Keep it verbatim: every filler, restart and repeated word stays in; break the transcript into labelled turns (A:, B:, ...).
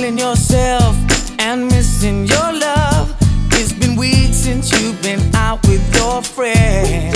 A: feeling yourself and missing your love. It's been weeks since you've been out with your friends.